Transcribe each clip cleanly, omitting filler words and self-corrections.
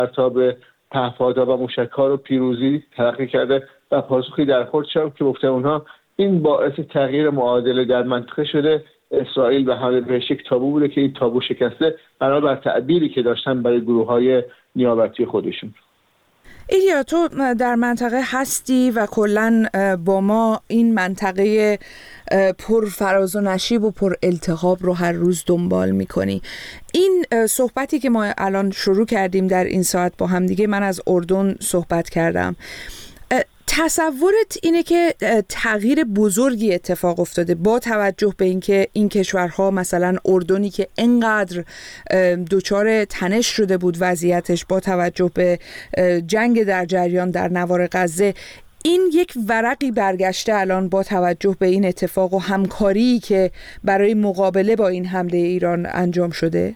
پرتاب پهپادها و موشک‌ها رو پیروزی تلقی کرده و پاسخی در خورد شد که گفته اونها این باعث تغییر معادله در منطقه شده. اسرائیل به حمله بهش یک تابو بوده که این تابو شکسته بنابر تعبیری که داشتن برای گروه‌های نیابتی خودشون. ایلیا، تو در منطقه هستی و کلاً با ما این منطقه پر فراز و نشیب و پر التهاب رو هر روز دنبال میکنی. این صحبتی که ما الان شروع کردیم در این ساعت با هم دیگه، من از اردن صحبت کردم. تصورت اینه که تغییر بزرگی اتفاق افتاده با توجه به اینکه این کشورها، مثلا اردنی که انقدر دچار تنش شده بود وضعیتش با توجه به جنگ در جریان در نوار غزه، این یک ورقی برگشته الان با توجه به این اتفاق و همکاری که برای مقابله با این حمله ایران انجام شده؟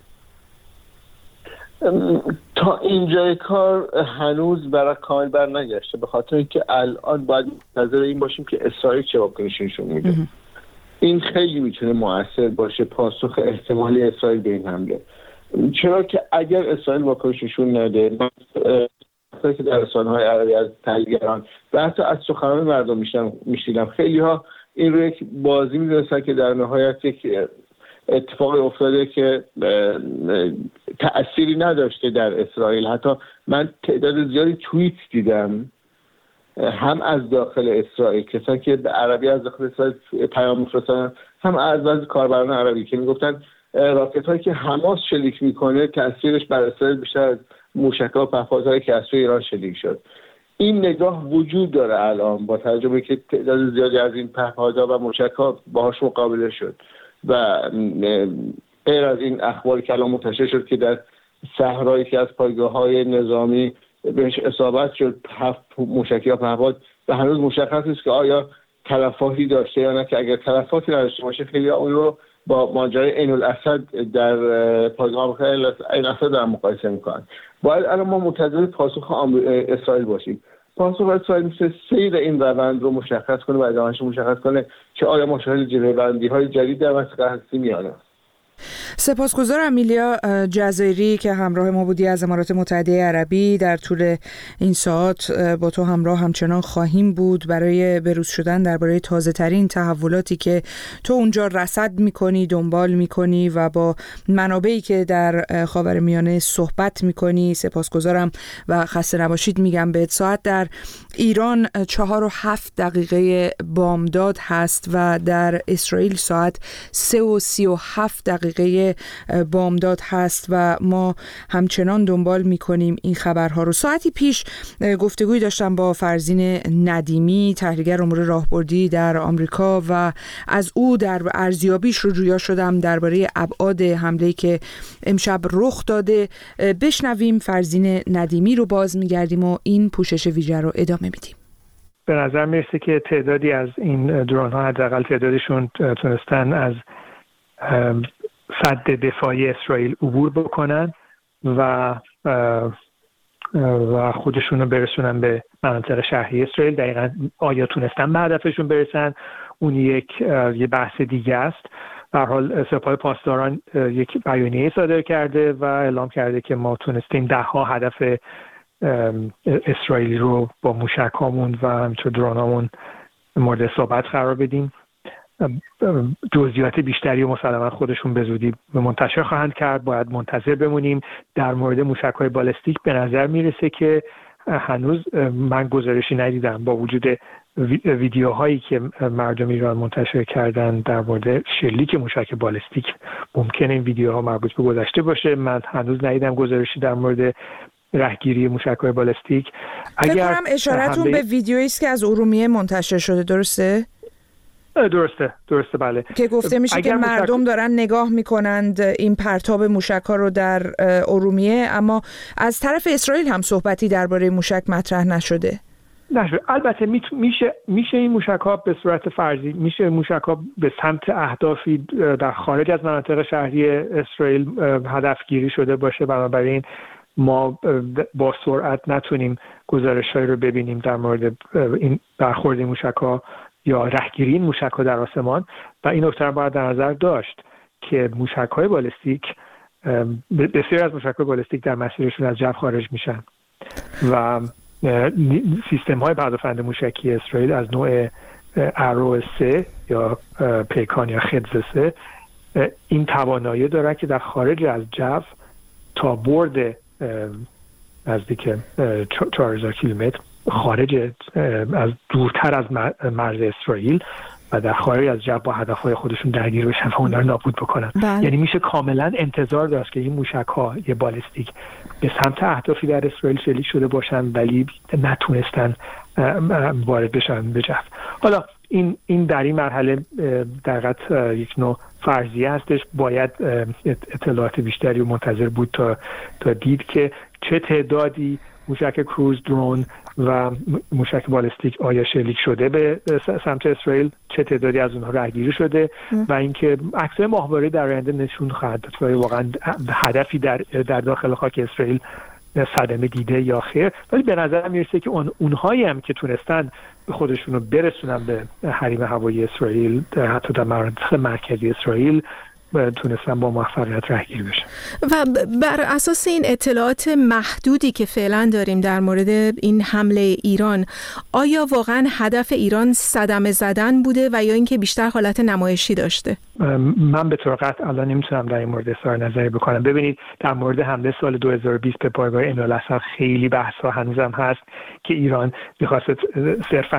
تا اینجای کار هنوز برای کامل بر نگشته، به خاطر اینکه الان باید منتظر این باشیم که اسرائیل چه واکنشی نشون میده. این خیلی میتونه مؤثر باشه پاسخ احتمالی اسرائیل به این حمله، چرا که اگر اسرائیل واکنش نشون نده، که در رسانه‌های عربی از تحلیلگران و حتی از سخنان مردم میشنیدم، خیلی ها این رو یک بازی میدونستن که در نهایت یک اتفاقی افتاده که تأثیری نداشته در اسرائیل. حتی من تعداد زیادی توییت دیدم هم از داخل اسرائیل، کسانی که به عربی از داخل اسرائیل پیام می‌فرستادن، هم از بعضی کاربران عربی که میگفتن راکت‌هایی که حماس شلیک میکنه تأثیرش بر اسرائیل بیشتر از موشک‌ها و پهپادهایی که از سوی ایران شلیک شد. این نگاه وجود داره الان با توجه به که تعداد زیادی از این پهپادها و موشک‌ها باهاش مقابله شد و غیر از این اخباری که الان منتشر شد که در صحرایی که از پایگاه‌های نظامی بهش اصابت شد 7 موشکی یا پهپاد و هنوز مشخص نیست که آیا تلفاتی داشته یا نه، که اگر تلفاتی نداشته باشه خیلی اون رو با ماجرای عین الاسد در پایگاه عین الاسد در مقایسه میکنن. باید الان ما منتظر پاسخ اسرائیل باشیم. پاسخ اسرائیل میشه سیر این روند رو مشخص کنه و ادامهش مشخص کنه که آیا ما شاهد جلوه‌بندی‌های جدید در منطقه هستیم یا نه. سپاسگزارم ایلیا جزایری که همراه ما بودی از امارات متحده عربی. در طول این ساعت با تو همراه همچنان خواهیم بود برای بروز شدن درباره تازه ترین تحولاتی که تو اونجا رصد میکنی، دنبال میکنی و با منابعی که در خاورمیانه صحبت میکنی. سپاسگزارم و خسته نباشید میگم بهت. ساعت در ایران 4:07 بامداد هست و در اسرائیل ساعت 3:37 بامداد هست و ما همچنان دنبال میکنیم این خبرها رو. ساعتی پیش گفتگوی داشتم با فرزین ندیمی، تحلیلگر امور راهبردی در آمریکا، و از او در ارزیابیش رو جویا شدم درباره ابعاد حمله‌ای که امشب رخ داده. بشنویم فرزین ندیمی رو، باز میگردیم و این پوشش ویژه رو ادامه میدیم. به نظر میرسه که تعدادی از این درون ها، حداقل تعدادشون، تونستن از سد دفاعی اسرائیل عبور بکنن و خودشون رو برسونن به مناطق شهری اسرائیل. دقیقاً آیا تونستن به هدفشون برسن اون یه بحث دیگه است. به هر حال سپاه پاسداران یک بیانیه صادر کرده و اعلام کرده که ما تونستیم 10 هدف اسرائیلی رو با موشک‌هامون و همچنین درونامون مورد صحبت قرار بدیم. جزئیات بیشتری و مسلماً خودشون به زودی منتشر خواهند کرد. باید منتظر بمونیم. در مورد موشک‌های بالستیک به نظر میرسه که هنوز من گزارشی ندیدم، با وجود ویدیوهایی که مردم ایران منتشر کردن در مورد شلیک موشک بالستیک. ممکنه این ویدیوها مربوط به گذشته باشه. من هنوز ندیدم گزارشی در مورد رهگیری موشک‌های بالستیک. فکر کنم اشارتون به ویدیویی است که از ارومیه منتشر شده، درسته؟ درسته بله. که گفته میشه که مردم دارن نگاه میکنند این پرتاب موشک‌ها رو در ارومیه، اما از طرف اسرائیل هم صحبتی درباره موشک مطرح نشده. البته میشه این موشک‌ها به صورت فرضی، میشه موشک‌ها به سمت اهدافی در خارج از مناطق شهری اسرائیل هدفگیری شده باشه. بنابراین ما با سرعت نتونیم گزارش‌هایی رو ببینیم در مورد این برخورد موشک‌ها یا رهگیری این موشک‌ها در آسمان. و این نکته رو باید در نظر داشت که موشک‌های بالستیک بسیار از موشک‌های بالستیک در مسیرشون از جو خارج میشن و سیستم‌های پدافند موشکی اسرائیل از نوع ارو 3 یا پیکان یا خدز 3 این توانایی داره که در خارج از جو تا برد نزدیک 4000 کیلومتر خارج از دورتر از مرز اسرائیل و در خارج از جو با هدفهای خودشون درگیر بشن و اونها رو نابود بکنن. یعنی میشه کاملا انتظار داشت که این موشک‌ها یه بالستیک به سمت اهدافی در اسرائیل شلیک شده باشن ولی نتونستن وارد بشن به جو. حالا این در این مرحله در حقیقت یک نوع فرضیه هستش. باید اطلاعات بیشتری رو منتظر بود تا دید که چه تعدادی موشک کروز درون و موشک بالستیک آیا شلیک شده به سمت اسرائیل، چه تعدادی از اونها رهگیری شده و اینکه عکس‌های ماهواره‌ای در آینده نشون خواهد داد که واقعا هدفی در داخل خاک اسرائیل صدمه دیده یا خیر. ولی به نظر میرسه که اونهایی هم که تونستن خودشون رو برسونن به حریم هوایی اسرائیل، حتی در مناطق مرکزی اسرائیل تونستن با موفقیت رهگیری بشن. و بر اساس این اطلاعات محدودی که فعلا داریم در مورد این حمله ایران، آیا واقعا هدف ایران صدمه زدن بوده و یا اینکه بیشتر حالت نمایشی داشته؟ من به طور قطع الان نمیتونم در این مورد اظهار نظری بکنم. ببینید، در مورد حمله سال 2020 به پایگاه عین الاسد خیلی بحث‌ها هنوزم هست که ایران می‌خواست صرفاً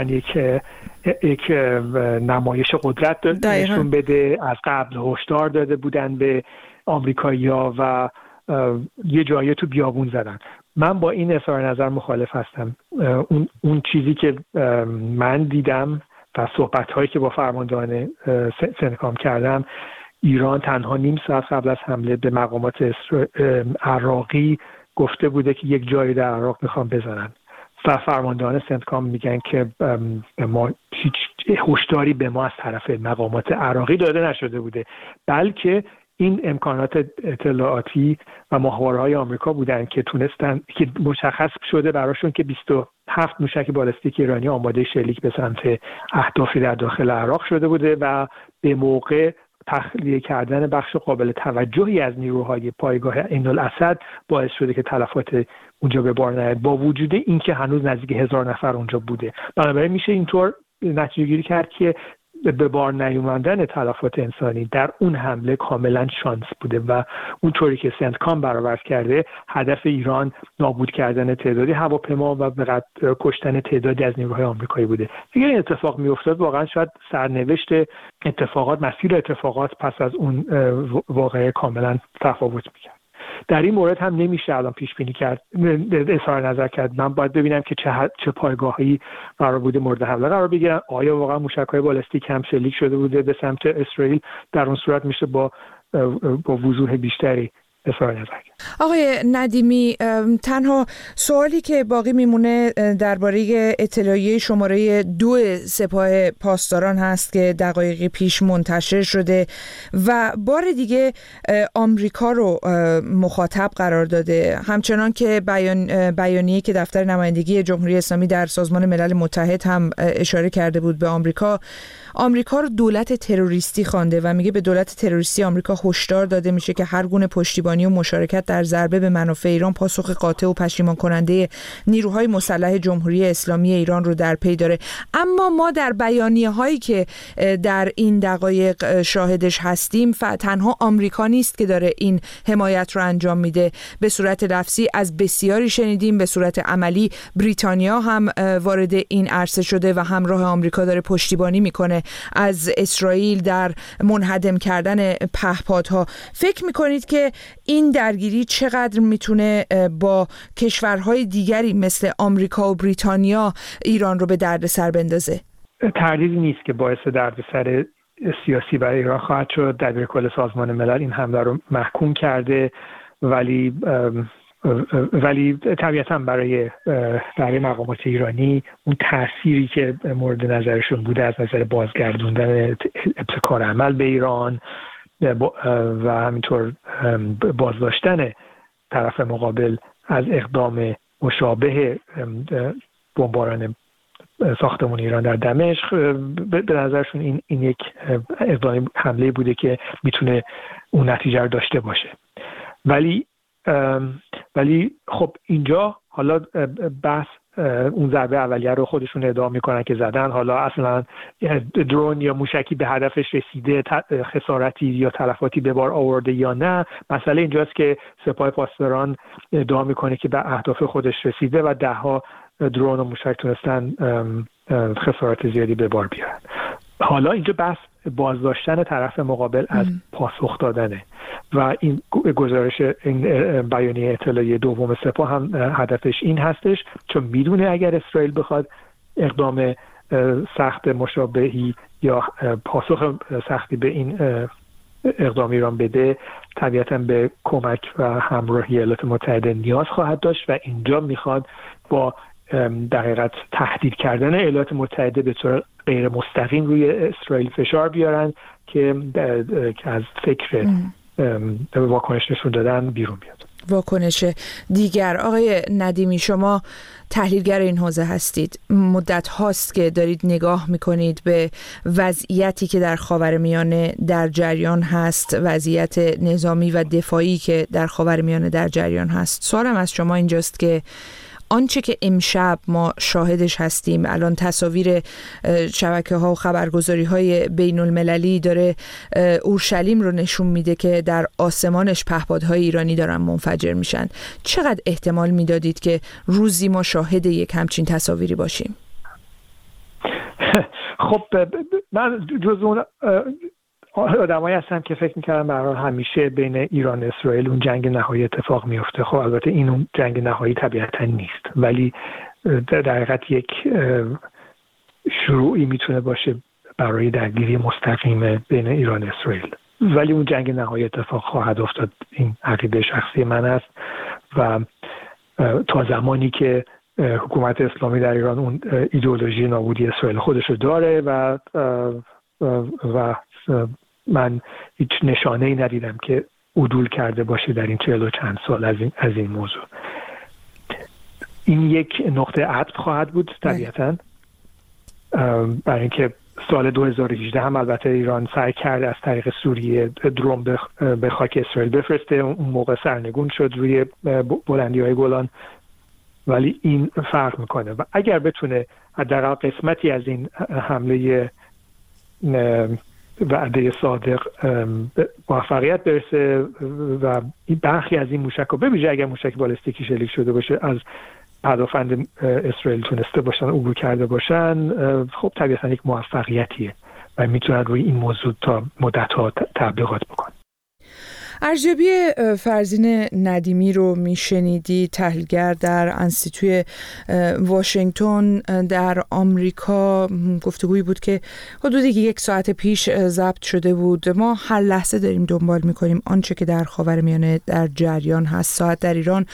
یک نمایش قدرت نشون بده. از قبل هشدار داده بودن به آمریکایی‌ها و یه جایی تو بیابون زدن. من با این اظهار نظر مخالف هستم. اون چیزی که من دیدم و صحبت‌هایی که با فرماندهان سنتکام کردم، ایران تنها نیم ساعت قبل از حمله به مقامات عراقی گفته بوده که یک جایی در عراق میخوان بزنن و فرماندهان سنتکام میگن که ما هیچ هشداری به ما از طرف مقامات عراقی داده نشده بوده، بلکه این امکانات اطلاعاتی و ماهواره‌های آمریکا بودن که تونستن، که مشخص شده براشون که 27 موشک بالستیک ایرانی آماده شلیک به سمت اهدافی در داخل عراق شده بوده و به موقع تخلیه کردن بخش قابل توجهی از نیروهای پایگاه عین الاسد باعث شده که تلفات اونجا به بار نیاد، با وجود اینکه هنوز نزدیک 1000 نفر اونجا بوده. بنابراین میشه اینطور نتیجه گیری کرد که به بار نیومدن تلفات انسانی در اون حمله کاملا شانس بوده و اونطوری که سنتکام برآورد کرده هدف ایران نابود کردن تعدادی هواپیما و به کشتن تعدادی از نیروهای آمریکایی بوده. اگر این اتفاق میافتاد واقعا شاید سرنوشت اتفاقات، مسیر اتفاقات پس از اون واقعه کاملا تفاوت میکرد. در این مورد هم نمیشه الان پیش بینی کرد، اظهار نظر کرد. من باید ببینم که چه پایگاهی قرار بوده مورد حمله قرار بگیرن. آیا واقعا موشک‌های بالستیک هم شلیک شده بوده به سمت اسرائیل؟ در اون صورت میشه با وضوح بیشتری اظهار نظر کرد. آقای ندیمی، تنها سوالی که باقی میمونه درباره اطلاعیه شماره 2 سپاه پاسداران هست که دقایقی پیش منتشر شده و بار دیگه آمریکا رو مخاطب قرار داده، همچنان که بیانیه‌ای که دفتر نمایندگی جمهوری اسلامی در سازمان ملل متحد هم اشاره کرده بود به آمریکا رو دولت تروریستی خوانده و میگه به دولت تروریستی آمریکا هشدار داده میشه که هر گونه پشتیبانی و مشارکت در ضربه به منافع ایران پاسخ قاطع و پشیمان کننده نیروهای مسلح جمهوری اسلامی ایران رو در پی داره. اما ما در بیانیه‌هایی که در این دقایق شاهدش هستیم تنها آمریکا نیست که داره این حمایت رو انجام میده. به صورت لفظی از بسیاری شنیدیم، به صورت عملی بریتانیا هم وارد این عرصه شده و همراه آمریکا داره پشتیبانی میکنه از اسرائیل در منهدم کردن پهپادها. فکر میکنید که این درگیری چقدر میتونه با کشورهای دیگری مثل آمریکا و بریتانیا ایران رو به دردسر بندازه؟ تردیدی نیست که باعث دردسر سیاسی برای ایران خواهد شد. دبیرکل سازمان ملل این حمله رو محکوم کرده، ولی طبیعتاً برای مقامات ایرانی اون تأثیری که مورد نظرشون بوده از نظر بازگردوندن ابتکار عمل به ایران و همینطور بازداشتن طرف مقابل از اقدام مشابه بمباران ساختمان ایران در دمشق، به نظرشون این یک اقدام حمله بوده که میتونه اون نتیجه رو داشته باشه. ولی خب اینجا حالا بحث اون ضربه اولیه رو خودشون ادعا میکنن که زدن، حالا اصلا درون یا موشکی به هدفش رسیده، خسارتی یا تلفاتی به بار آورده یا نه. مسئله اینجاست که سپاه پاسداران ادعا میکنه که به اهداف خودش رسیده و دهها درون و موشک تونستن خسارت زیادی به بار بیارن. حالا اینجا بحث بازداشتن طرف مقابل از پاسخ دادنه و این گزارش، این بیانیه اطلاعیه دوم سپاه هم هدفش این هستش، چون میدونه اگر اسرائیل بخواد اقدام سخت مشابهی یا پاسخ سختی به این اقدام ایران بده، طبیعتاً به کمک و همراهی ایالات متحده نیاز خواهد داشت و اینجا میخواد با در حقیقت تهدید کردن ایالات متحده به طور غیر مستقیم روی اسرائیل فشار بیارن که از فکر واکنش نشون دادن بیرون بیاد. واکنش دیگر. آقای ندیمی، شما تحلیلگر این حوزه هستید، مدت هاست که دارید نگاه میکنید به وضعیتی که در خاورمیانه در جریان هست، وضعیت نظامی و دفاعی که در خاورمیانه در جریان هست. سوالم از شما اینجاست که آنچه که امشب ما شاهدش هستیم، الان تصاویر شبکه‌ها و خبرگزاری‌های بین‌المللی داره اورشلیم رو نشون میده که در آسمانش پهپادهای ایرانی دارن منفجر میشن. چقدر احتمال میدادید که روزی ما شاهد یک همچین تصاویری باشیم؟ خب من جز اون آدمایی هستم که فکر میکردم برای همیشه بین ایران و اسرائیل اون جنگ نهایی اتفاق میفته. خب البته این اون جنگ نهایی طبیعتا نیست، ولی در حقیقت یک شروعی میتونه باشه برای درگیری مستقیم بین ایران و اسرائیل، ولی اون جنگ نهایی اتفاق خواهد افتاد. این عقیده شخصی من است و تا زمانی که حکومت اسلامی در ایران اون ایدئولوژی نابودی اسرائیل خودشو داره و من هیچ نشانه‌ای ندیدم که عدول کرده باشه در این 40 و چند سال از این موضوع. این یک نقطه عطف خواهد بود طبیعتاً، برای اینکه سال 2018 هم البته ایران سعی کرد از طریق سوریه درون به خاک اسرائیل بفرسته. اون موقع سرنگون شد روی بلندی‌های گولان، ولی این فرق میکنه و اگر بتونه حداقل قسمتی از این حمله وعده صادق موفقیت برسه و برخی از این موشک‌ها، به ویژه اگر موشک بالستیکی شلیک شده باشه، از پدافند اسرائیل تونسته باشن عبور کرده باشن، خب طبیعتا یک موفقیتیه و میتونن روی این موضوع تا مدت‌ها تبلیغات بکنن. ارزیابی فرزین ندیمی رو میشنیدی، تحلیلگر در انستیتوی واشنگتن در آمریکا. گفتگویی بود که حدود 1 ساعت پیش ضبط شده بود. ما هر لحظه داریم دنبال میکنیم آنچه که در خاورمیانه در جریان هست. ساعت در ایران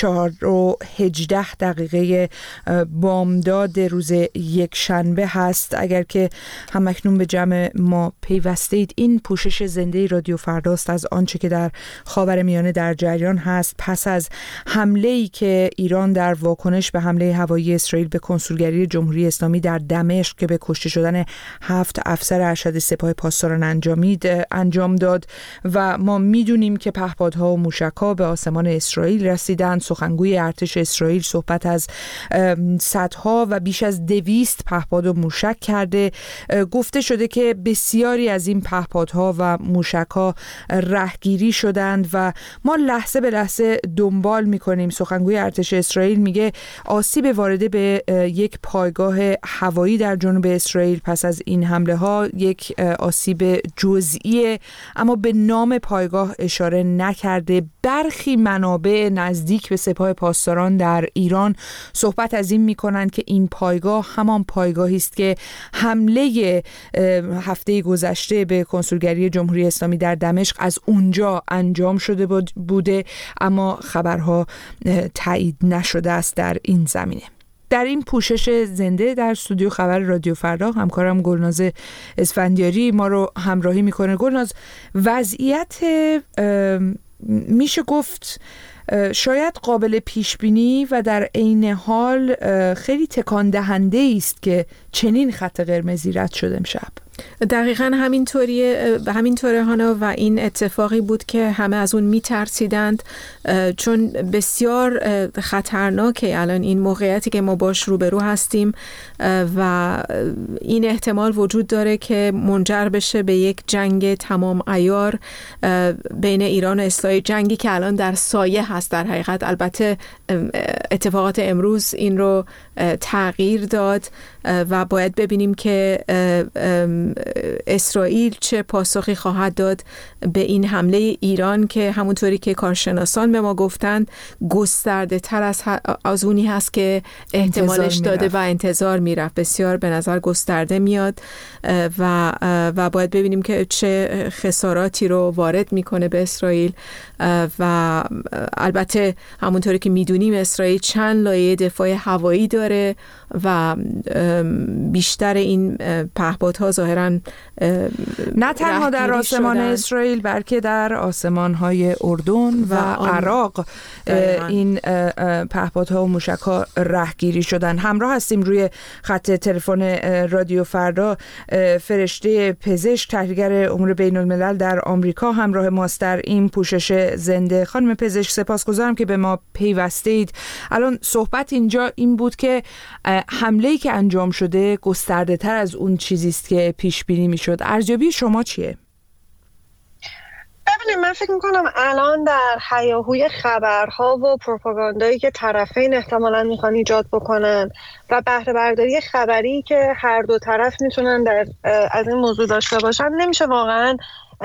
4:18 بامداد روز یکشنبه هست. اگر که همکنون به جمع ما پیوسته اید، این پوشش زنده رادیو فرداست از آنچه که در خاورمیانه در جریان هست. پس از حمله‌ای که ایران در واکنش به حمله هوایی اسرائیل به کنسولگری جمهوری اسلامی در دمشق که به کشته شدن 7 افسر ارشد سپاه پاسداران انجام داد و ما میدونیم که پهپادها و موشک‌ها به آسمان اسرائیل رسیدن. سخنگوی ارتش اسرائیل صحبت از صدها و بیش از 200 پهپاد و موشک کرده. گفته شده که بسیاری از این پهپادها و موشک‌ها رهگیری شدند و ما لحظه به لحظه دنبال میکنیم. سخنگوی ارتش اسرائیل میگه آسیب وارده به یک پایگاه هوایی در جنوب اسرائیل پس از این حمله ها یک آسیب جزئیه، اما به نام پایگاه اشاره نکرده. برخی منابع نزدیک به سپاه پاسداران در ایران صحبت از این میکنند که این پایگاه همان پایگاهی است که حمله هفته گذشته به کنسولگری جمهوری اسلامی در دمشق از اونجا انجام شده بوده، اما خبرها تایید نشده است در این زمینه. در این پوشش زنده در استودیو خبر رادیو فردا همکارم گلناز اسفندیاری ما رو همراهی میکنه. گلناز، وضعیت میشه گفت شاید قابل پیش بینی و در عین حال خیلی تکان دهنده است که چنین خط قرمزی رد شده امشب. دقیقاً همینطوره هانا، و این اتفاقی بود که همه از اون میترسیدند، چون بسیار خطرناکه الان این موقعیتی که ما باش روبرو هستیم و این احتمال وجود داره که منجر بشه به یک جنگ تمام عیار بین ایران و اسرائیل، جنگی که الان در سایه هست در حقیقت. البته اتفاقات امروز این رو تغییر داد و باید ببینیم که اسرائیل چه پاسخی خواهد داد به این حمله ایران که همونطوری که کارشناسان به ما گفتند گسترده تر از اونی هست که احتمالش داده و انتظار میرفت. بسیار به نظر گسترده میاد و باید ببینیم که چه خساراتی رو وارد میکنه به اسرائیل. و البته همونطوری که میدونیم اسرائیل چند لایه دفاع هوایی داره و بیشتر این پهپادها ظاهراً نه تنها در آسمان اسرائیل بلکه در آسمان‌های اردن و عراق این پهپادها و موشک‌ها رهگیری شدن. همراه هستیم روی خط تلفن رادیو فردا فرشته پزشک، تحلیلگر امور بین‌الملل در آمریکا همراه ماست در این پوشش زنده. خانم پزشک سپاسگزارم که به ما پیوستید. الان صحبت اینجا این بود که حمله‌ای که انجام شده گسترده تر از اون چیزی است که پیش بینی میشد. ارزیابی شما چیه؟ ببینید، من فکر میکنم الان در هیاهوی خبرها و پروپاگاندایی که طرفین احتمالاً میخوان ایجاد بکنن و بهره برداری خبری که هر دو طرف میتونن از این موضوع داشته باشن، نمیشه واقعاً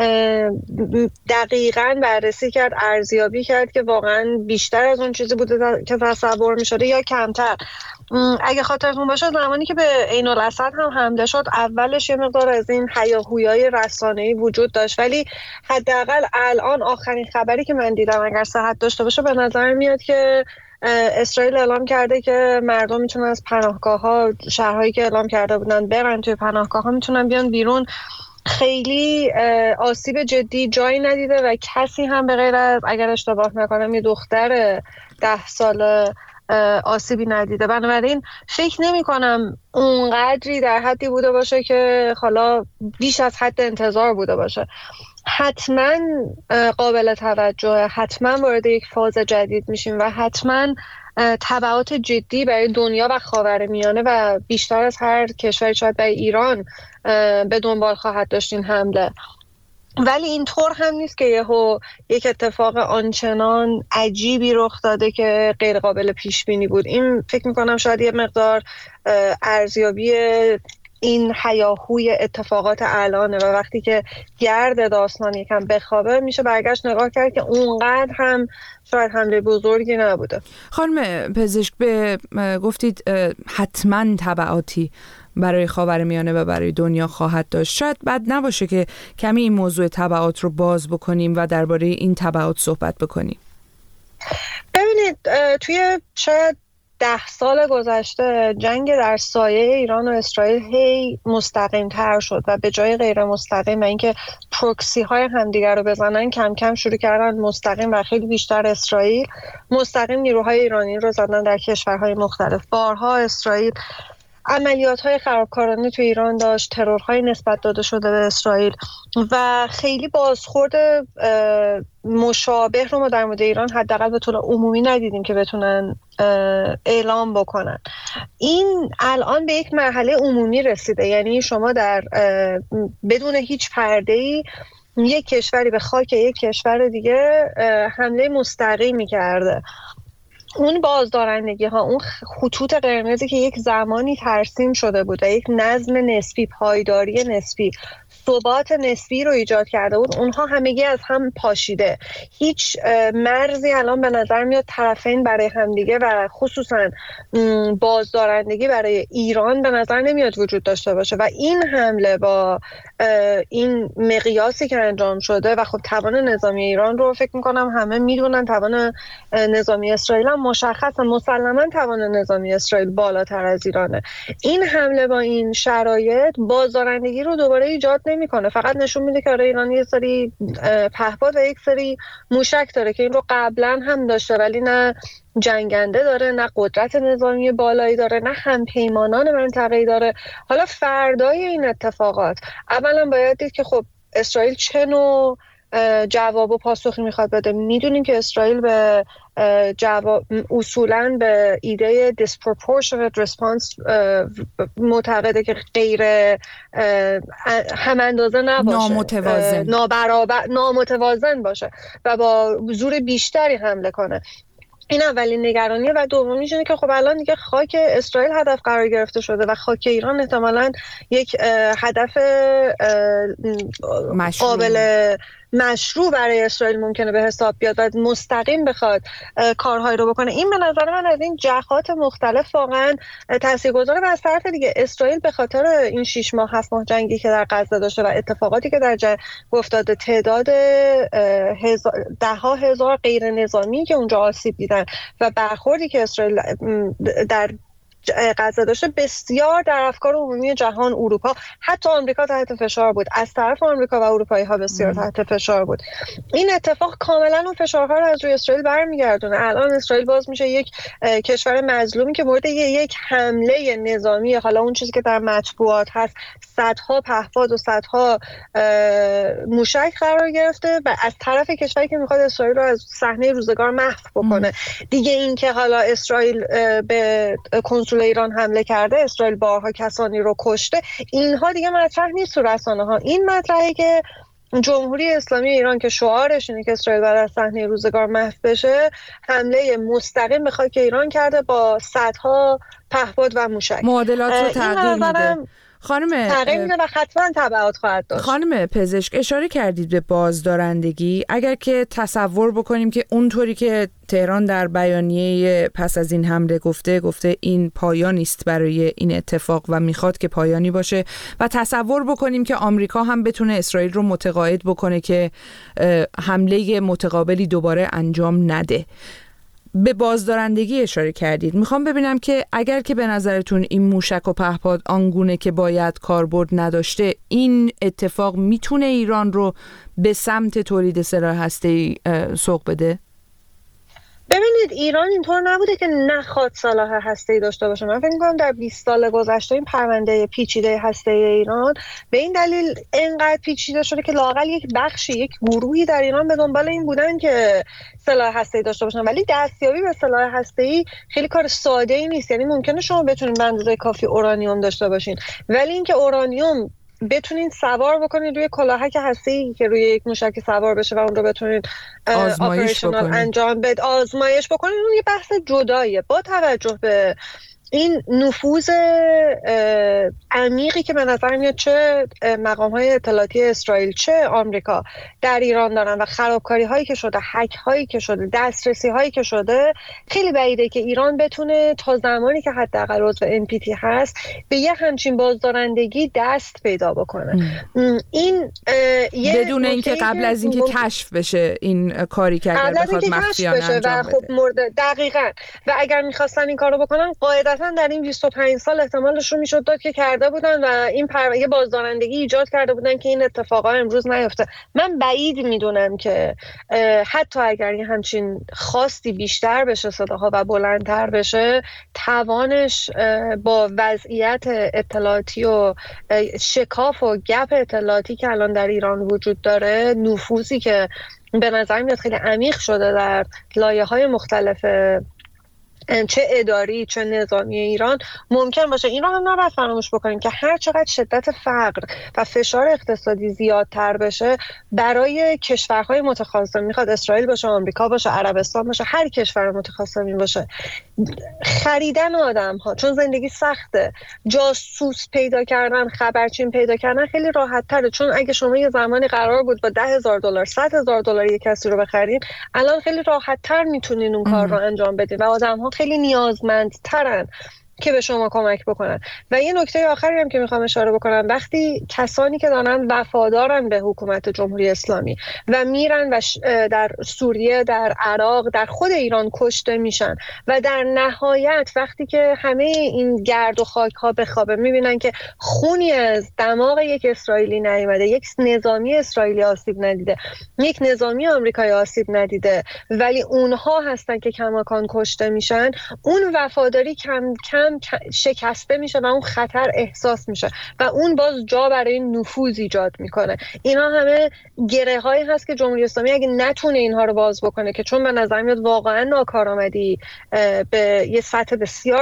دقیقاً بررسی کرد، ارزیابی کرد که واقعاً بیشتر از اون چیزی بوده که تصور میشده یا کمتر. اگه خاطرتون باشه زمانی که به عین الاسد هم حمله شد، اولش یه مقدار از این هیاهویای رسانه‌ای وجود داشت، ولی حداقل الان آخرین خبری که من دیدم اگر صحت داشته باشه به نظر میاد که اسرائیل اعلام کرده که مردم میتونن از پناهگاه‌ها، شهرهایی که اعلام کرده بودن برن توی پناهگاه‌ها، میتونن بیان بیرون. خیلی آسیب جدی جایی ندیده و کسی هم به غیر از اگر اشتباه نکنم یه دختر 10 ساله آسیبی ندیده. بنابراین فکر نمی کنم اونقدری در حدی بوده باشه که حالا بیش از حد انتظار بوده باشه. حتما قابل توجهه، حتما وارد یک فاز جدید میشیم و حتما تبعات جدی برای دنیا و خاورمیانه و بیشتر از هر کشوری، شاید برای ایران، به دنبال خواهد داشت این حمله. ولی اینطور هم نیست که یک اتفاق آنچنان عجیبی رخ داده که غیر قابل پیش بینی بود. این فکر میکنم شاید یه مقدار ارزیابی این هیاهوی اتفاقات الانه و وقتی که گرد داستان یکم بخوابه میشه برگشت نگاه کرد که اونقدر هم شاید حمله بزرگی نبوده. خانم پزشک، گفتید حتما تبعاتی برای خاورمیانه و برای دنیا خواهد داشت. شاید بد نباشه که کمی این موضوع تبعات رو باز بکنیم و درباره این تبعات صحبت بکنیم. ببینید، توی شاید 10 سال گذشته جنگ در سایه ایران و اسرائیل هی مستقیم تر شد و به جای غیر مستقیم و اینکه پروکسی های همدیگر رو بزنن، کم کم شروع کردن مستقیم و خیلی بیشتر اسرائیل مستقیم نیروهای ایرانی رو زدن در کشورهای مختلف. بارها اسرائیل عملیات‌های خرابکارانه تو ایران داشت، ترورهای نسبت داده شده به اسرائیل و خیلی بازخورد مشابه رو ما در مورد ایران حداقل به طور عمومی ندیدیم که بتونن اعلام بکنن. این الان به یک مرحله عمومی رسیده، یعنی شما در بدون هیچ پرده‌ای یک کشوری به خاک یک کشور دیگه حمله مستقیمی کرده. اون بازدارندگی ها، اون خطوط قرمزی که یک زمانی ترسیم شده بود و یک نظم نسبی، پایداری نسبی، ثبات نسبی رو ایجاد کرده بود، اونها همگی از هم پاشیده. هیچ مرزی الان به نظر میاد طرفین برای همدیگه و خصوصا بازدارندگی برای ایران به نظر نمیاد وجود داشته باشه و این حمله با این مقیاسی که انجام شده و خب توان نظامی ایران رو فکر میکنم همه میدونن، توان نظامی اسرائیل هم مشخصه، مسلما توان نظامی اسرائیل بالاتر از ایرانه. این حمله با این شرایط بازدارندگی رو دوباره ایجاد نمیکنه، فقط نشون میده که ایران یه سری پهپاد و یک سری موشک داره که این رو قبلا هم داشته، ولی نه جنگنده داره، نه قدرت نظامی بالایی داره، نه همپیمانان منطقه‌ای داره. حالا فردای این اتفاقات اولا باید دید که خب اسرائیل چه نوع جواب و پاسخی میخواد بده. میدونیم که اسرائیل به اصولاً به ایده disproportionate response معتقده که غیر هم اندازه نباشه، نامتوازن باشه و با زور بیشتری حمله کنه. این اولین نگرانیه. و دومیش اینه که خب الان دیگه خاک اسرائیل هدف قرار گرفته شده و خاک ایران احتمالاً یک هدف قابل مشروع برای اسرائیل ممکنه به حساب بیاد و مستقیم بخواد کارهای رو بکنه. این به نظر من از این جهات مختلف واقعا تاثیرگذاره. و از طرف دیگه اسرائیل به خاطر این 6 ماه 7 ماه جنگی که در غزه داشته و اتفاقاتی که در جنگ افتاده، تعداد ده‌ها هزار غیر نظامی که اونجا آسیب دیدن و برخوردی که اسرائیل در غزه داشته، بسیار در افکار عمومی جهان، اروپا، حتی آمریکا تحت فشار بود. از طرف آمریکا و اروپایی ها بسیار تحت فشار بود. این اتفاق کاملا اون فشارها رو از روی اسرائیل برمیگردونه. الان اسرائیل باز میشه یک کشور مظلومی که مورد یک حمله نظامی، حالا اون چیزی که در مطبوعات هست، صدها پهپاد و صدها موشک قرار گرفته و از طرف کشوری که میخواد اسرائیل رو از صحنه روزگار محو بکنه. دیگه این که حالا اسرائیل به کنسول ایران حمله کرده، اسرائیل بارها کسانی رو کشته، اینها دیگه مطرح نیست تو رسانه‌ها. این مطرحی که جمهوری اسلامی ایران که شعارش اینه که اسرائیل باید از صحنه روزگار محو بشه، حمله مستقیم به خاک ایران کرده با صدها پهپاد و موشک. معادلات رو تغییر میده. تغییر میده و حتما تبعات خواهد داشت. خانم پزشک، اشاره کردید به بازدارندگی. اگر که تصور بکنیم که اونطوری که تهران در بیانیه پس از این حمله گفته این پایانی است برای این اتفاق و میخواد که پایانی باشه، و تصور بکنیم که آمریکا هم بتونه اسرائیل رو متقاعد بکنه که حمله متقابلی دوباره انجام نده. به بازدارندگی اشاره کردید. میخوام ببینم که اگر که به نظرتون این موشک و پهپاد آنگونه که باید کاربرد نداشته، این اتفاق میتونه ایران رو به سمت تولید سلاح هسته‌ای سوق بده؟ ببینید، ایران اینطور نبوده که نخواد سلاح هسته‌ای داشته باشه. من فکر می‌کنم در 20 سال گذشته این پرونده پیچیده هسته‌ای ایران به این دلیل اینقدر پیچیده شده که لااقل یک بخشی، یک گروهی در ایران به دنبال این بودن که سلاح هسته‌ای داشته باشن. ولی دستیابی به سلاح هسته‌ای خیلی کار ساده‌ای نیست. یعنی ممکنه شما بتونید به اندازه کافی اورانیوم داشته باشین، ولی اینکه اورانیوم بتونین سوار بکنید روی کلاهک هسته‌ای که روی یک موشک سوار بشه و اون رو بتونید آپریشنال انجام بدید، آزمایش بکنید، اون یه بحث جداییه. با توجه به این نفوذ عمیقی که به نظر میاد چه مقام‌های اطلاعاتی اسرائیل چه آمریکا در ایران دارن و خرابکاری هایی که شده، هک هایی که شده، دسترسی هایی که شده، خیلی بعیده که ایران بتونه تا زمانی که حداقل عضو NPT هست به یه همچین بازدارندگی دست پیدا بکنه. این بدون اینکه قبل از اینکه کشف بشه این کاری که اگر بخواد مخفیانه انجام بده. خب دقیقاً. و اگر می‌خواستن این کارو بکنن، قاعدتاً در این 25 سال احتمالش رو میشد داد که کرده بودن و این یه بازدارندگی ایجاد کرده بودن که این اتفاقا امروز نیفته. من بعید میدونم که حتی اگر این همچین خواستی بیشتر بشه صداها و بلندتر بشه، توانش با وضعیت اطلاعاتی و شکاف و گپ اطلاعاتی که الان در ایران وجود داره، نفوذی که به نظر میاد خیلی عمیق شده در لایه‌های مختلف چه اداری چه نظامی ایران، ممکن باشه. این رو هم نباید فراموش بکنیم که هر چقدر شدت فقر و فشار اقتصادی زیادتر بشه برای کشورهای متخاصم، میخواد اسرائیل باشه، آمریکا باشه، عربستان باشه، هر کشور متخاصمی باشه، خریدن آدم ها، چون زندگی سخته، جاسوس پیدا کردن، خبرچین پیدا کردن خیلی راحت تره. چون اگه شما یه زمانی قرار بود با $10,000 $100,000 یک کسی رو بخرید، الان خیلی راحت تر میتونین اون کار رو انجام بدین و آدم ها خیلی نیازمندترن که به شما کمک بکنن. و یه نکته آخری هم که میخوام اشاره بکنم، وقتی کسانی که دارن وفادارن به حکومت جمهوری اسلامی و میرن و در سوریه، در عراق، در خود ایران کشته میشن و در نهایت وقتی که همه این گرد و خاک ها بخوابه میبینن که خونی از دماغ یک اسرائیلی نیامده، یک نظامی اسرائیلی آسیب ندیده، یک نظامی آمریکایی آسیب ندیده، ولی اونها هستن که کماکان کشته میشن، اون وفاداری کم کم شکسته میشه و اون خطر احساس میشه و اون باز جا برای نفوذ ایجاد میکنه. اینا همه گره هایی هست که جمهوری اسلامی اگه نتونه اینها رو باز بکنه، که چون به نظر میاد واقعا ناکارآمدی به یه سطح بسیار